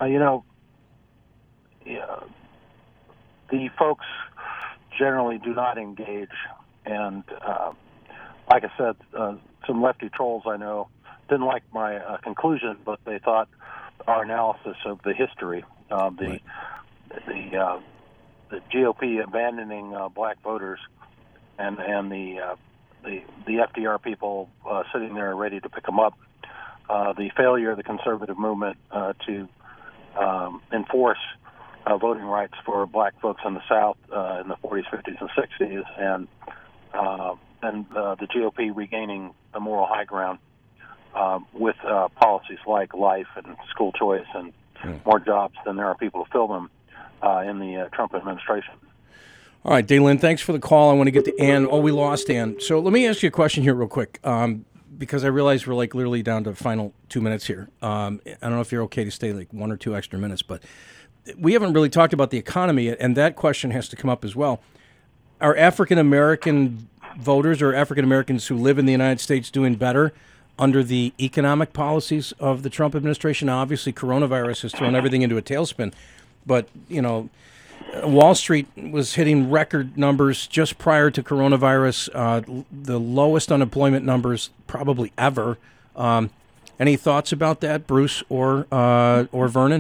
the folks generally do not engage, and like I said, some lefty trolls I know didn't like my conclusion, but they thought our analysis of the history, the GOP abandoning black voters, and the FDR people sitting there ready to pick them up, the failure of the conservative movement to enforce voting rights for black folks in the South in the 40s, 50s, and 60s, and the GOP regaining a moral high ground with policies like life and school choice and more jobs than there are people to fill them in the Trump administration. All right, Daylin, thanks for the call. I want to get to Ann. Oh, we lost Ann. So let me ask you a question here real quick, because I realize we're literally down to the final 2 minutes here. I don't know if you're okay to stay 1 or 2 extra minutes, but we haven't really talked about the economy, and that question has to come up as well. Are African-American voters or African-Americans who live in the United States doing better under the economic policies of the Trump administration? Now, obviously, coronavirus has thrown everything into a tailspin, but, Wall Street was hitting record numbers just prior to coronavirus, the lowest unemployment numbers probably ever. Any thoughts about that, Bruce or Vernon?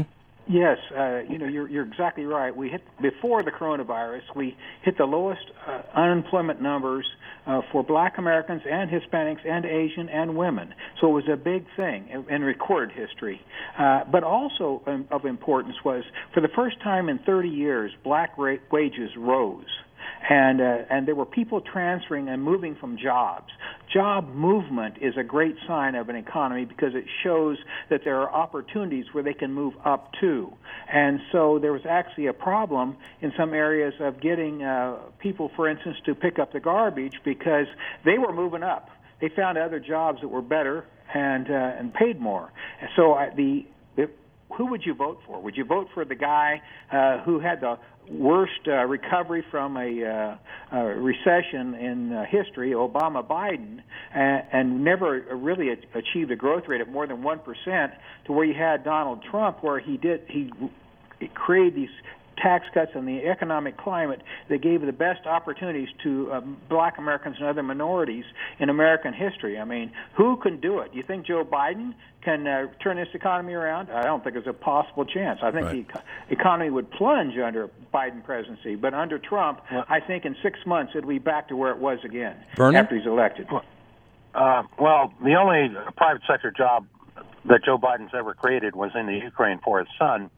Yes, you're exactly right. We hit before the coronavirus. We hit the lowest unemployment numbers for Black Americans and Hispanics and Asian and women. So it was a big thing in recorded history. But also of importance was, for the first time in 30 years, Black wages rose. And there were people transferring and moving from jobs. Job movement is a great sign of an economy because it shows that there are opportunities where they can move up to. And so there was actually a problem in some areas of getting people, for instance, to pick up the garbage because they were moving up. They found other jobs that were better and paid more. So who would you vote for? Would you vote for the guy who had the worst recovery from a recession in history, Obama-Biden, and never really achieved a growth rate of more than 1%, to where you had Donald Trump, where he created these tax cuts and the economic climate that gave the best opportunities to Black Americans and other minorities in American history? I mean, who can do it? Do you think Joe Biden can turn this economy around? I don't think there's a possible chance. I think the economy would plunge under Biden presidency, but under Trump, I think in 6 months it'll be back to where it was again after he's elected. Well, the only private sector job that Joe Biden's ever created was in the Ukraine for his son.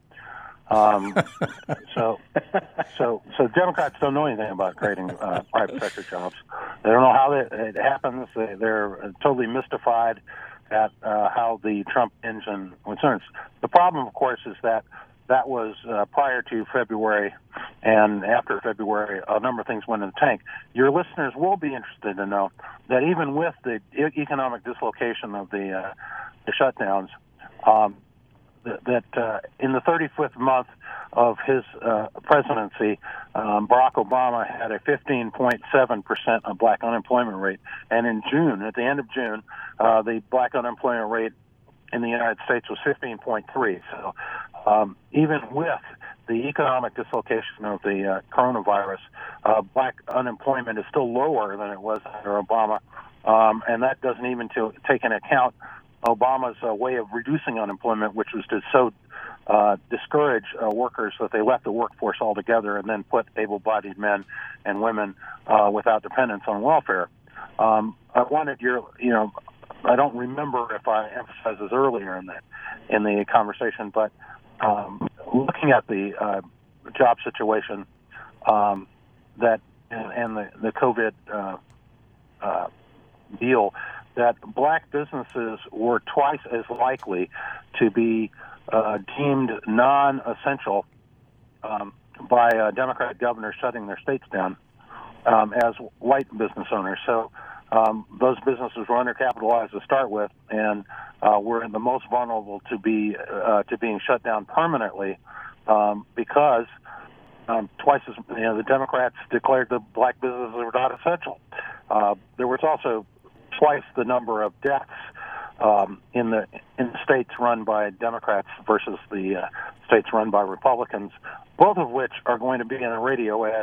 So Democrats don't know anything about creating private sector jobs. They don't know how it happens. They're totally mystified at how the Trump engine returns. The problem, of course, is that was prior to February, and after February, a number of things went in the tank. Your listeners will be interested to know that even with the economic dislocation of the shutdowns, that in the 35th month of his presidency, Barack Obama had a 15.7% of black unemployment rate. And in June, at the end of June, the black unemployment rate in the United States was 15.3. So even with the economic dislocation of the coronavirus, black unemployment is still lower than it was under Obama. And that doesn't even take into account Obama's way of reducing unemployment, which was to so discourage workers that they left the workforce altogether and then put able-bodied men and women without dependence on welfare. I wanted I don't remember if I emphasized this earlier in the conversation, but looking at the job situation that and the COVID deal, that black businesses were twice as likely to be deemed non-essential by Democrat governors shutting their states down as white business owners. So those businesses were undercapitalized to start with, and were the most vulnerable to being shut down permanently because twice as the Democrats declared the black businesses were not essential. There was also twice the number of deaths in the states run by Democrats versus the states run by Republicans, both of which are going to be in a radio ad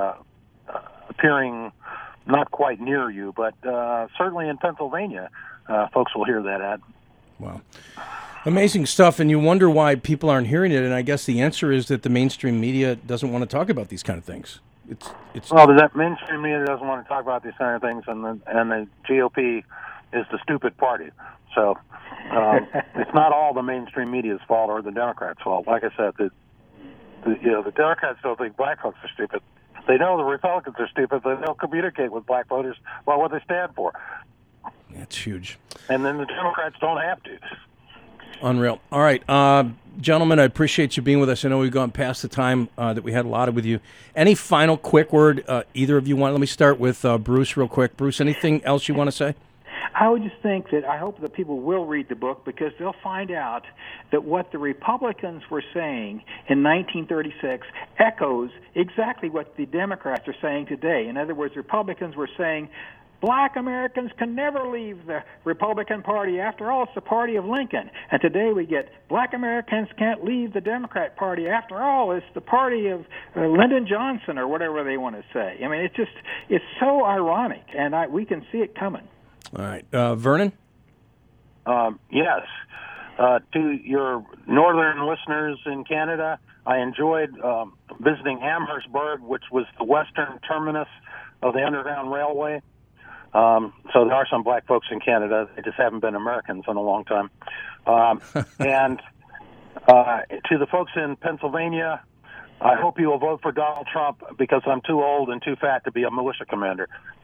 appearing not quite near you, but certainly in Pennsylvania, folks will hear that ad. Wow. Amazing stuff, and you wonder why people aren't hearing it, and I guess the answer is that the mainstream media doesn't want to talk about these kind of things. Well, the mainstream media doesn't want to talk about these kind of things, and the GOP is the stupid party. So it's not all the mainstream media's fault or the Democrats' fault. Like I said, the Democrats don't think black folks are stupid. They know the Republicans are stupid, but they'll communicate with black voters about what they stand for. That's huge. And then the Democrats don't have to. Unreal. All right, gentlemen, I appreciate you being with us. I know we've gone past the time that we had allotted with you. Any final quick word either of you want? Let me start with Bruce real quick. Bruce, anything else you want to say? I would just think that I hope that people will read the book because they'll find out that what the Republicans were saying in 1936 echoes exactly what the Democrats are saying today. In other words, Republicans were saying black Americans can never leave the Republican Party. After all, it's the party of Lincoln. And today we get black Americans can't leave the Democrat Party. After all, it's the party of Lyndon Johnson or whatever they want to say. I mean, it's so ironic, and we can see it coming. All right. Vernon? Yes. To your northern listeners in Canada, I enjoyed visiting Amherstburg, which was the western terminus of the Underground Railway. So there are some black folks in Canada. They just haven't been Americans in a long time. And to the folks in Pennsylvania, I hope you will vote for Donald Trump because I'm too old and too fat to be a militia commander.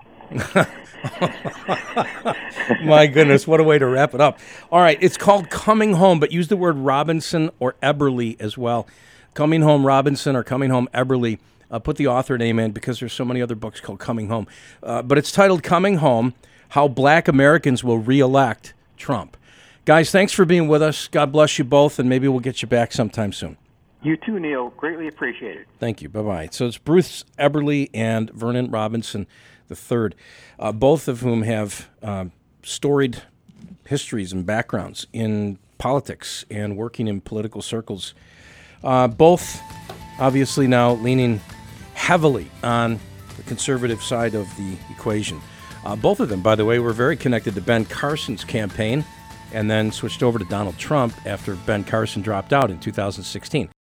My goodness, what a way to wrap it up. All right, it's called Coming Home, but use the word Robinson or Eberly as well. Coming Home Robinson or Coming Home Eberly. Put the author name in because there's so many other books called Coming Home. But it's titled Coming Home, How Black Americans Will Re-elect Trump. Guys, thanks for being with us. God bless you both, and maybe we'll get you back sometime soon. You too, Neil. Greatly appreciated. Thank you. Bye-bye. So it's Bruce Eberly and Vernon Robinson III, both of whom have storied histories and backgrounds in politics and working in political circles. Both obviously now leaning heavily on the conservative side of the equation. Both of them, by the way, were very connected to Ben Carson's campaign and then switched over to Donald Trump after Ben Carson dropped out in 2016.